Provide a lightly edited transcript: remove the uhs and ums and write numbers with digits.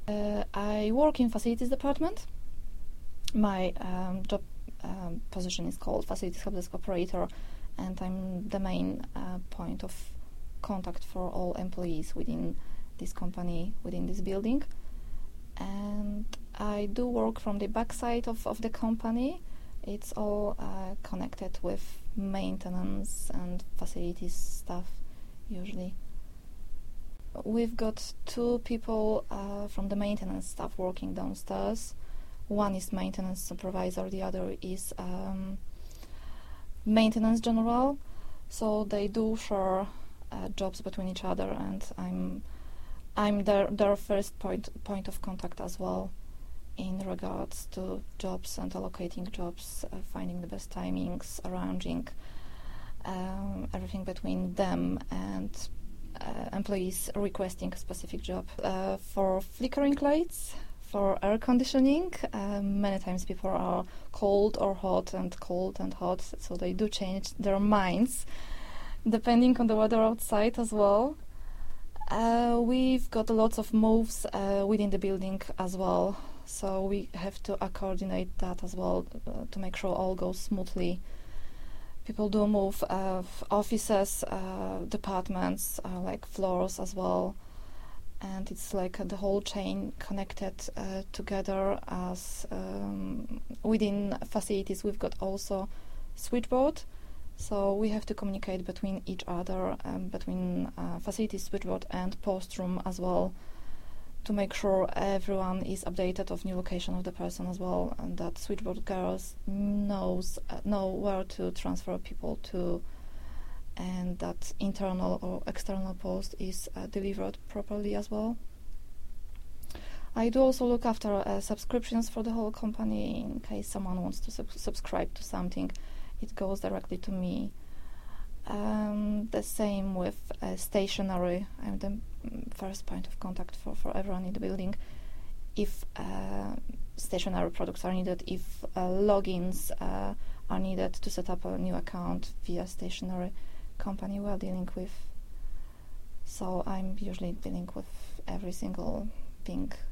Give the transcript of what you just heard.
I work in facilities department. My job position is called facilities helpdesk operator, and I'm the main point of contact for all employees within this company, within this building. And I do work from the backside of the company. It's all connected with maintenance and facilities stuff, usually. We've got 2 people from the maintenance staff working downstairs. One is maintenance supervisor, the other is maintenance general. So they do share jobs between each other, and I'm their first point of contact as well in regards to jobs and allocating jobs, finding the best timings, arranging everything between them and employees requesting a specific job. For flickering lights, for air conditioning, many times people are cold or hot, and cold and hot, so they do change their minds depending on the weather outside as well. We've got lots of moves within the building as well, so we have to coordinate that as well to make sure all goes smoothly. People do move offices, departments, like floors as well, and it's like the whole chain connected together. As within facilities, we've got also switchboard, so we have to communicate between each other, between facilities switchboard and post room as well, to make sure everyone is updated of new location of the person as well, and that switchboard girls know where to transfer people to, and that internal or external post is delivered properly as well. I do also look after subscriptions for the whole company. In case someone wants to subscribe to something, it goes directly to me. The same with stationery. I'm the first point of contact for everyone in the building. If stationery products are needed, if logins are needed to set up a new account via stationery company we're dealing with. So I'm usually dealing with every single thing